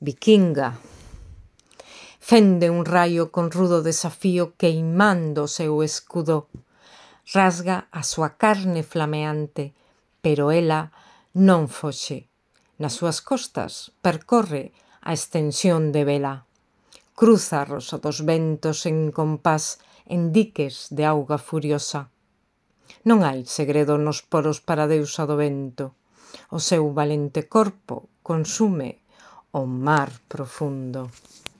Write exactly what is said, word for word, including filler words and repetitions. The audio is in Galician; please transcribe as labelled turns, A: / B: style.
A: Vikinga. Fende un raio con rudo desafío queimando o seu escudo. Rasga a súa carne flameante, pero ela non foxe. Nas súas costas percorre a extensión de vela. Cruza a rosa dos ventos en compás en diques de auga furiosa. Non hai segredo nos poros para a deusa do vento. O seu valente corpo consume o mar profundo.